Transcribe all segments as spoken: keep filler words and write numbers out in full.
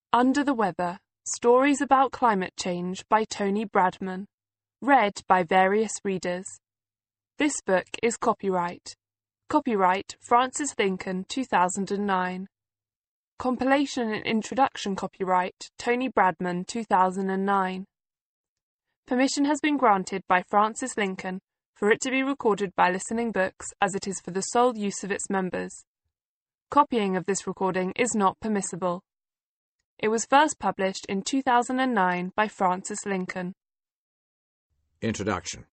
Under the Weather, Stories about Climate Change by Tony Bradman, read by various readers. This book is copyright. Copyright Francis Lincoln two thousand nine. Compilation and Introduction copyright Tony Bradman two thousand nine. Permission has been granted by Francis Lincoln for it to be recorded by Listening Books as it is for the sole use of its members. Copying of this recording is not permissible. It was first published in two thousand nine by Francis Lincoln. Introduction.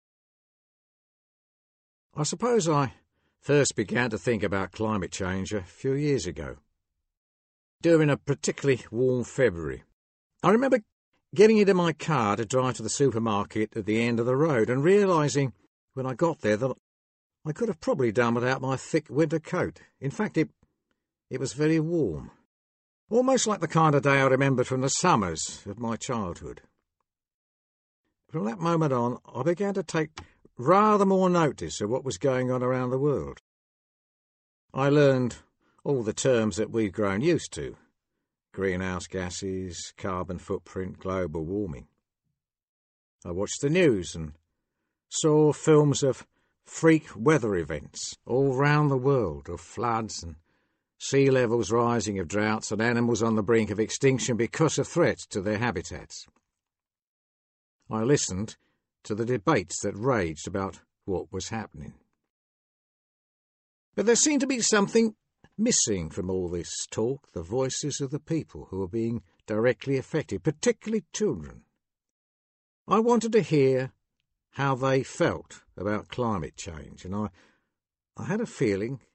I suppose I first began to think about climate change a few years ago, during a particularly warm February. I remember getting into my car to drive to the supermarket at the end of the road and realising when I got there that I could have probably done without my thick winter coat. In fact, it, it was very warm. Almost like the kind of day I remembered from the summers of my childhood. From that moment on, I began to take rather more notice of what was going on around the world. I learned all the terms that we've grown used to: greenhouse gases, carbon footprint, global warming. I watched the news and saw films of freak weather events all round the world, of floods and sea levels rising, of droughts and animals on the brink of extinction because of threats to their habitats. I listened to the debates that raged about what was happening. But there seemed to be something missing from all this talk: the voices of the people who were being directly affected, particularly children. I wanted to hear how they felt about climate change, and I, I had a feeling